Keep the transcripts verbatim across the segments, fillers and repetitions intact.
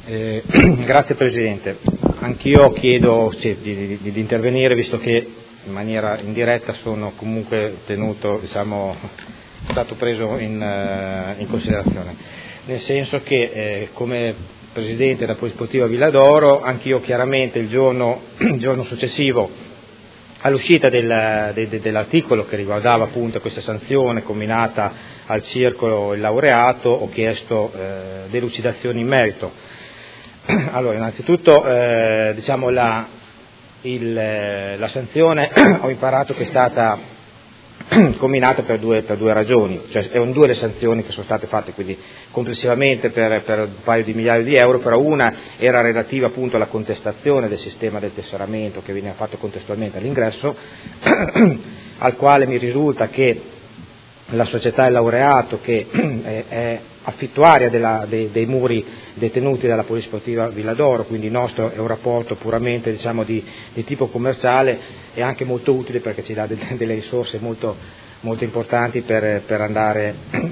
Eh, grazie Presidente. Anch'io chiedo sì, di, di, di intervenire, visto che in maniera indiretta sono comunque tenuto, diciamo, stato preso in, uh, in considerazione, nel senso che eh, come Presidente della Polisportiva Villa d'Oro, anch'io chiaramente il giorno, il giorno successivo all'uscita del, de, de, dell'articolo che riguardava appunto questa sanzione comminata al circolo Il Laureato, ho chiesto eh, delucidazioni in merito. Allora, innanzitutto eh, diciamo la, il, la sanzione ho imparato che è stata comminata per due, per due ragioni, cioè erano due le sanzioni che sono state fatte, quindi complessivamente per, per un paio di migliaia di euro, però una era relativa appunto alla contestazione del sistema del tesseramento che veniva fatto contestualmente all'ingresso, al quale mi risulta che la società Il Laureato, che è, è affittuaria della, dei, dei muri detenuti dalla Polisportiva Villa d'Oro, quindi il nostro è un rapporto puramente diciamo, di, di tipo commerciale, e anche molto utile perché ci dà delle, delle risorse molto, molto importanti per, per andare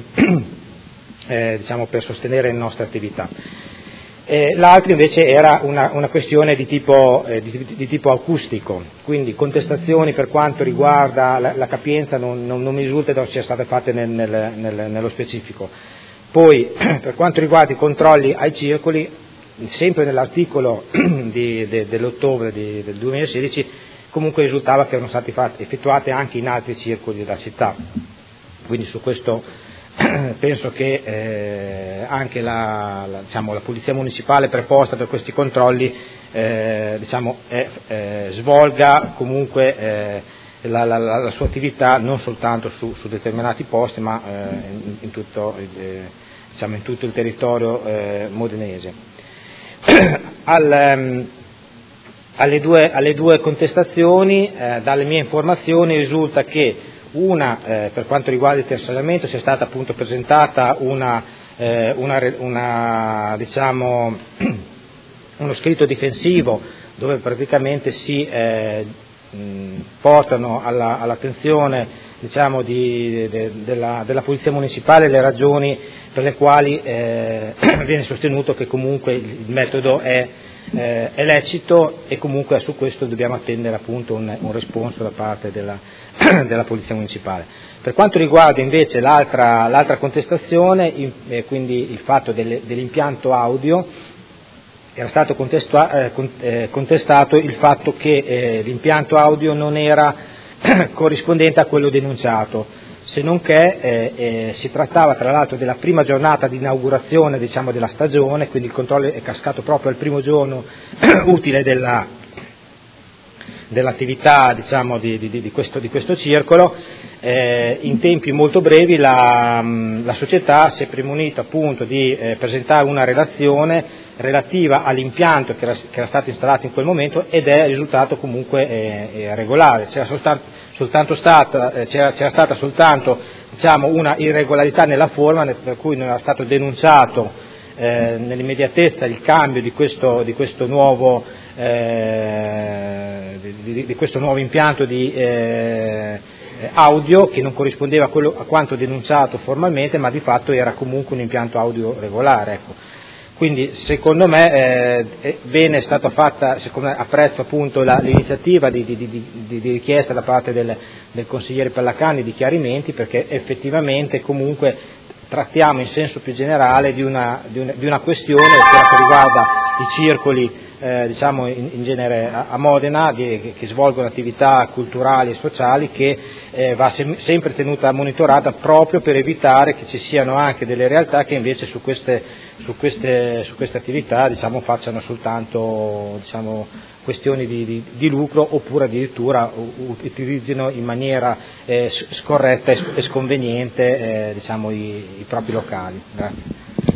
eh, diciamo, per sostenere le nostre attività. Eh, l'altro invece era una, una questione di tipo, eh, di, di tipo acustico, quindi contestazioni per quanto riguarda la, la capienza non, non, non mi risulta che siano state fatte nel, nel, nel, nello specifico. Poi per quanto riguarda i controlli ai circoli, sempre nell'articolo di, de, dell'ottobre di, del duemilasedici comunque risultava che erano state fatte, effettuate anche in altri circoli della città, quindi su questo penso che eh, anche la, la, diciamo, la Polizia Municipale preposta per questi controlli eh, diciamo, è, eh, svolga comunque eh, la, la, la sua attività non soltanto su, su determinati posti ma eh, in, in, tutto, eh, diciamo, in tutto il territorio eh, modenese. Al, um, alle, due, alle due contestazioni, eh, dalle mie informazioni risulta che una, eh, per quanto riguarda il tesseramento, sia stata appunto presentata una, eh, una, una diciamo, uno scritto difensivo dove praticamente si eh, mh, portano alla, all'attenzione diciamo, di, de, della, della Polizia Municipale le ragioni per le quali eh, viene sostenuto che comunque il metodo è Eh, è lecito e comunque su questo dobbiamo attendere appunto un, un responso da parte della, della Polizia Municipale. Per quanto riguarda invece l'altra, l'altra contestazione, in, eh, quindi il fatto delle, dell'impianto audio, era stato contestua, eh, con, eh, contestato il fatto che eh, l'impianto audio non era corrispondente a quello denunciato, se non che eh, eh, si trattava tra l'altro della prima giornata di inaugurazione diciamo, della stagione, quindi il controllo è cascato proprio al primo giorno utile della, dell'attività diciamo, di, di, di, questo, di questo circolo. Eh, in tempi molto brevi la, la società si è premunita appunto di eh, presentare una relazione relativa all'impianto che era, che era stato installato in quel momento ed è risultato comunque eh, regolare. C'era soltanto, soltanto stata, eh, c'era, c'era stata soltanto diciamo, una irregolarità nella forma per cui non era stato denunciato eh, nell'immediatezza il cambio di questo, di questo nuovo eh, di, di questo nuovo impianto di eh, audio che non corrispondeva a, quello, a quanto denunciato formalmente, ma di fatto era comunque un impianto audio regolare. Ecco. Quindi secondo me eh, è bene è stata fatta, secondo me, apprezzo appunto la, l'iniziativa di, di, di, di, di richiesta da parte del, del consigliere Pellacani di chiarimenti, perché effettivamente comunque trattiamo in senso più generale di una, di una, di una questione che riguarda i circoli Eh, diciamo in, in genere a, a Modena di, che, che svolgono attività culturali e sociali che eh, va sem- sempre tenuta monitorata proprio per evitare che ci siano anche delle realtà che invece su queste, su queste, su queste attività diciamo, facciano soltanto diciamo, questioni di, di, di lucro oppure addirittura u- utilizzino in maniera eh, scorretta e, sc- e sconveniente eh, diciamo, i, i propri locali. Grazie.